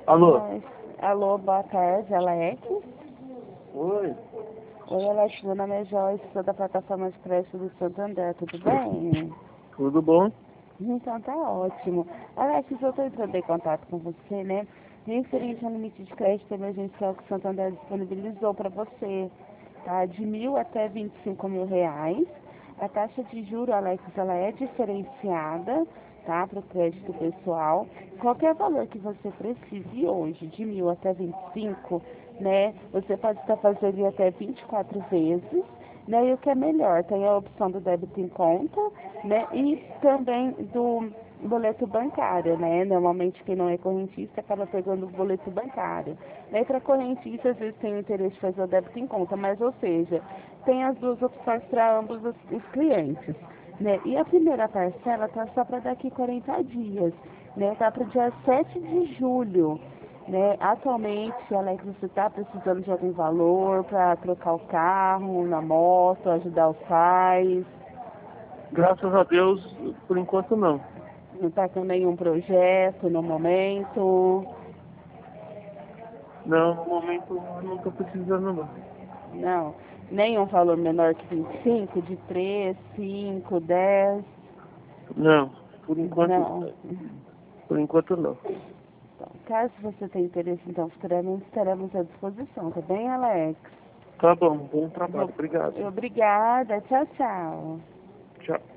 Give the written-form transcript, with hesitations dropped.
Alô? Alô, boa tarde, Alex. Oi. Oi, Alex, meu nome é Joyce, sou da plataforma de crédito do Santander, tudo bem? Tudo bom? Então tá ótimo. Alex, eu estou entrando em contato com você, né? Referente ao limite de crédito emergencial que o Santander disponibilizou para você, tá? De 1.000 até 25 mil reais. A taxa de juros, Alex, ela é diferenciada, tá? Para o crédito pessoal. Qualquer valor que você precise hoje, de 1.000 até 25, né? Você pode estar fazendo em até 24 vezes. Né, e o que é melhor, tem a opção do débito em conta, né, e também do boleto bancário, né, normalmente quem não é correntista acaba pegando o boleto bancário, né, para correntista às vezes tem o interesse de fazer o débito em conta, mas ou seja, tem as duas opções para ambos os clientes, né, e a primeira parcela tá só para daqui 40 dias, né, tá para o dia 7 de julho, né? Atualmente, Alex, você está precisando de algum valor para trocar o carro, na moto, ajudar os pais? Graças a Deus, por enquanto não. Não está com nenhum projeto no momento? Não, no momento eu não estou precisando não. Não. Nenhum valor menor que 25, de 3, 5, 10? Não, por enquanto, Não. por enquanto não. Então, caso você tenha interesse, então, futuramente estaremos à disposição, tá bem, Alex? Tá bom, bom trabalho, obrigado. Obrigada. Tchau, tchau. Tchau.